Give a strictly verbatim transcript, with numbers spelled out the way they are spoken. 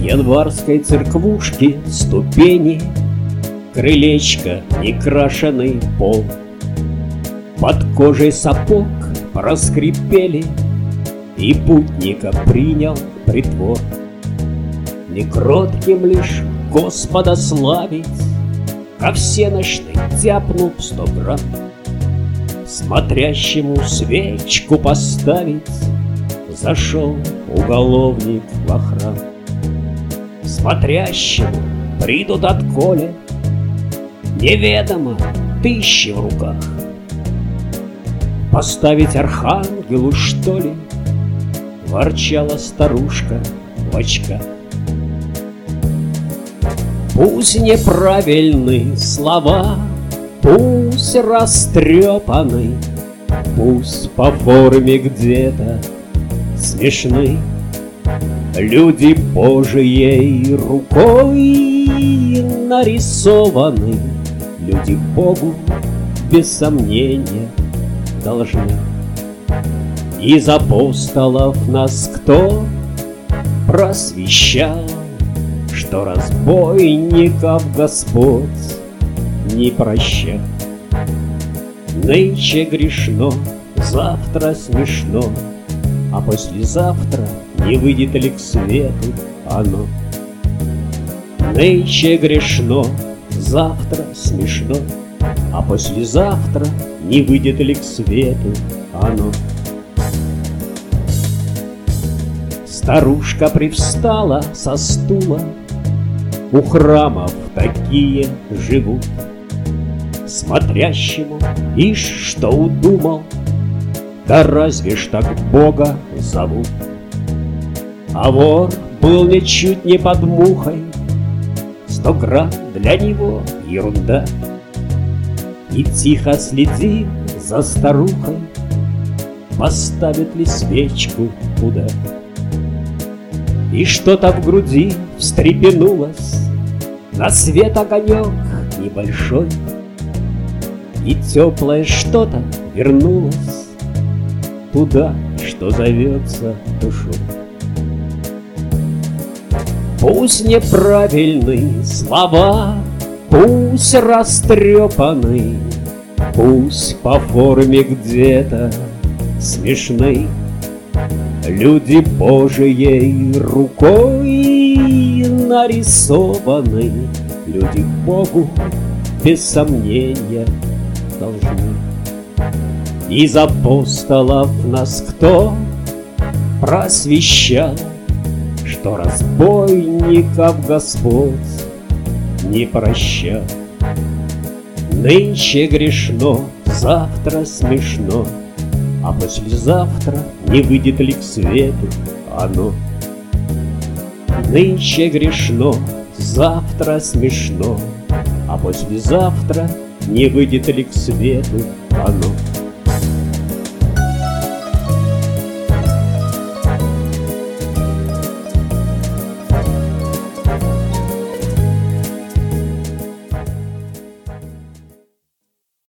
январской церквушки ступени, крылечко, некрашенный пол. Под кожей сапог проскрипели, и путника принял притвор. Не кротким лишь Господа славить, ко всенощной тяпнув сто грамм, смотрящему свечку поставить зашел уголовник во храм. Смотрящему придут от Коля неведомо тысячи в руках. Поставить архангелу, что ли? Ворчала старушка в очках. Пусть неправильны слова, пусть растрепаны, пусть по форме где-то смешны, люди Божией рукой нарисованы, люди Богу без сомнения должны. Из апостолов нас кто просвещал, что разбойников Господь не прощал? Нынче грешно, завтра смешно, а послезавтра не выйдет ли к свету оно? Нынче грешно, завтра смешно, а послезавтра не выйдет ли к свету оно? Старушка привстала со стула, у храмов такие живут. Смотрящему ишь что удумал, да разве ж так Бога зовут? А вор был ничуть не под мухой, сто грамм для него ерунда. И тихо следил за старухой, поставит ли свечку куда. И что-то в груди встрепенулось, на свет огонек небольшой, и теплое что-то вернулось туда, что зовется душой. Пусть неправильны слова, пусть растрепаны, пусть по форме где-то смешны, люди Божией рукой нарисованы, люди Богу без сомнения должны. Из апостолов нас кто просвещал, что разбойников Господь не прощал? Нынче грешно, завтра смешно, а послезавтра не выйдет ли к свету оно? Нынче грешно, завтра смешно, а послезавтра не выйдет ли к свету оно?